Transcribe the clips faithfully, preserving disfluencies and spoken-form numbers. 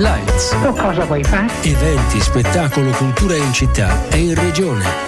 Lights. Tu cosa vuoi fare? Eventi, spettacolo, cultura in città e in regione.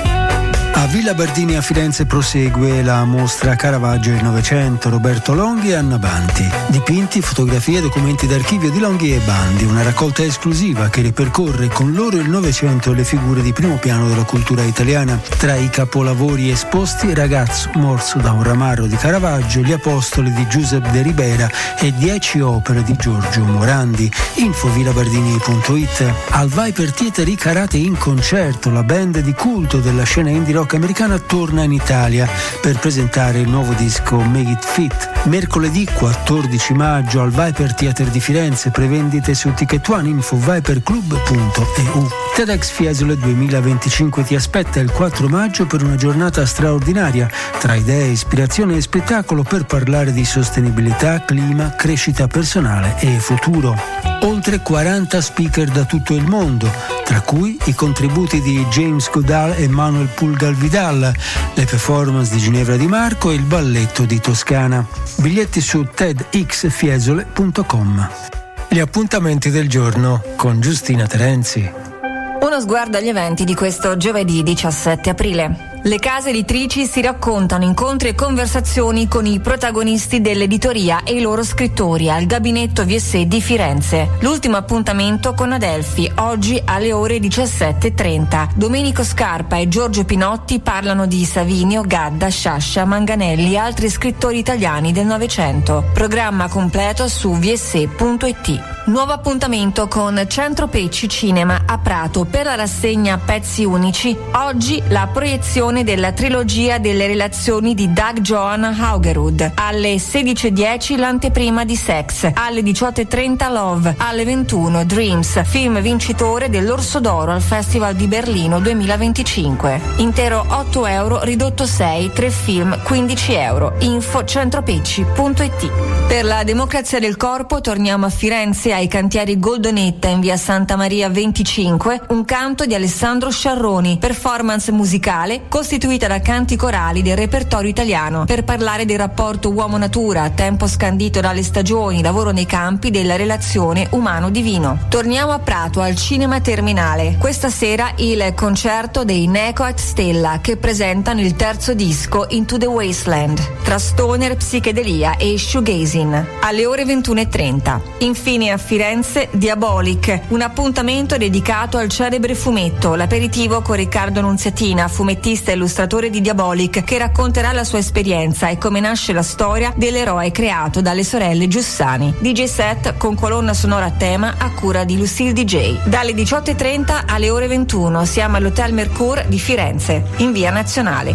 A Villa Bardini a Firenze prosegue la mostra Caravaggio e il Novecento, Roberto Longhi e Anna Banti. Dipinti, fotografie e documenti d'archivio di Longhi e Bandi, una raccolta esclusiva che ripercorre con loro il Novecento e le figure di primo piano della cultura italiana. Tra i capolavori esposti, Ragazzo morso da un ramarro di Caravaggio, Gli Apostoli di Giuseppe de Ribera e Dieci opere di Giorgio Morandi. Info villabardini punto it. Al Viper Theater i Karate in concerto, la band di culto della scena indie rock americana torna in Italia per presentare il nuovo disco Make It Fit. Mercoledì quattordici maggio al Viper Theater di Firenze, prevendite su Ticket One, info viperclub punto e u. TEDx Fiesole duemilaventicinque ti aspetta il quattro maggio per una giornata straordinaria tra idee, ispirazione e spettacolo per parlare di sostenibilità, clima, crescita personale e futuro. Oltre quaranta speaker da tutto il mondo, tra cui i contributi di James Goodall e Manuel Pulgar Vidal, le performance di Ginevra Di Marco e il balletto di Toscana. Biglietti su tedx fiesole punto com. Gli appuntamenti del giorno con Giustina Terenzi. Uno sguardo agli eventi di questo giovedì diciassette aprile. Le case editrici si raccontano incontri e conversazioni con i protagonisti dell'editoria e i loro scrittori al gabinetto V S di Firenze. L'ultimo appuntamento con Adelphi, oggi alle ore diciassette e trenta. Domenico Scarpa e Giorgio Pinotti parlano di Savinio, Gadda, Sciascia, Manganelli e altri scrittori italiani del Novecento. Programma completo su v s punto i t. Nuovo appuntamento con Centro Pecci Cinema a Prato per la rassegna Pezzi Unici. Oggi la proiezione della trilogia delle relazioni di Doug Johan Haugerud. Alle sedici e dieci l'anteprima di Sex. Alle diciotto e trenta Love. Alle ventuno Dreams, film vincitore dell'Orso d'Oro al Festival di Berlino duemilaventicinque. Intero otto euro, ridotto sei, tre film quindici euro. Info centropecci punto i t. Per la democrazia del corpo torniamo a Firenze ai cantieri Goldonetta in via Santa Maria venticinque, un canto di Alessandro Sciarroni, performance musicale costituita da canti corali del repertorio italiano per parlare del rapporto uomo-natura, tempo scandito dalle stagioni, lavoro nei campi della relazione umano-divino. Torniamo a Prato al Cinema Terminale. Questa sera il concerto dei Necoat Stella che presentano il terzo disco Into the Wasteland, tra stoner, psichedelia e shoegazing, alle ore ventuno e trenta. Infine a Firenze Diabolic, un appuntamento dedicato al celebre fumetto, l'aperitivo con Riccardo Nunziatina, fumettista e illustratore di Diabolic, che racconterà la sua esperienza e come nasce la storia dell'eroe creato dalle sorelle Giussani. D J set con colonna sonora a tema a cura di Lucille D J. Dalle diciotto e trenta alle ore ventuno siamo all'Hotel Mercure di Firenze, in via Nazionale.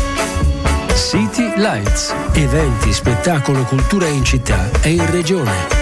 City Lights. Eventi, spettacolo, cultura in città e in regione.